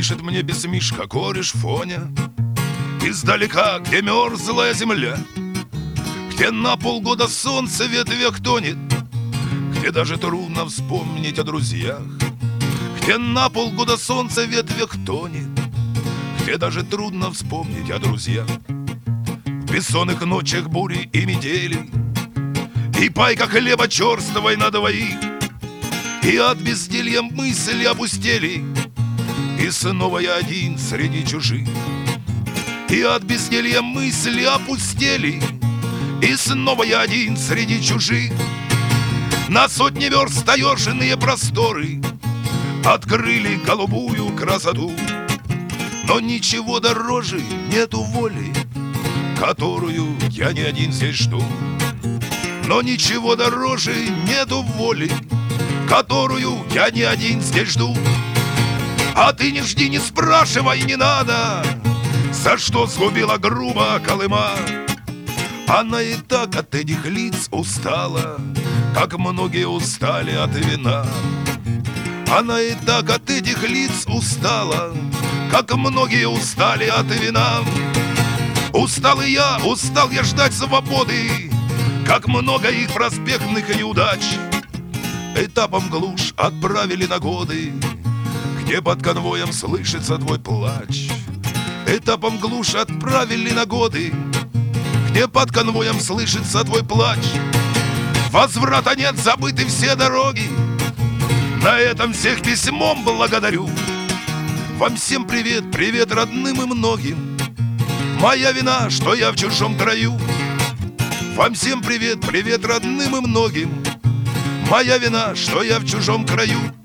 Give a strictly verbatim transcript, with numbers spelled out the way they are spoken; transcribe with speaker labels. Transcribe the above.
Speaker 1: Пишет мне письмишко кореш Фоня издалека, где мерзлая земля, где на полгода солнце в ветвях тонет, где даже трудно вспомнить о друзьях, где на полгода солнце в ветвях тонет, где даже трудно вспомнить о друзьях. В бессонных ночах бури и метели, и пайка хлеба черствой на двоих, и от безделья мысли опустели, и снова я один среди чужих. И от безделья мысли опустели, и снова я один среди чужих. На сотни верст таежные просторы открыли голубую красоту, но ничего дороже нету воли, которую я не один здесь жду. Но ничего дороже нету воли, которую я не один здесь жду. А ты не жди, не спрашивай, не надо, за что сгубила грубо Колыма. Она и так от этих лиц устала, как многие устали от вина. Она и так от этих лиц устала, как многие устали от вина. Устал и я, устал я ждать свободы, как много их проспектных неудач. Этапом глушь отправили на годы, где под конвоем слышится твой плач. Этапом глушь отправили на годы, где под конвоем слышится твой плач. Возврата нет, забыты все дороги, на этом всех письмом благодарю. Вам всем привет, привет родным и многим, моя вина, что я в чужом краю. Вам всем привет, привет родным и многим, моя вина, что я в чужом краю.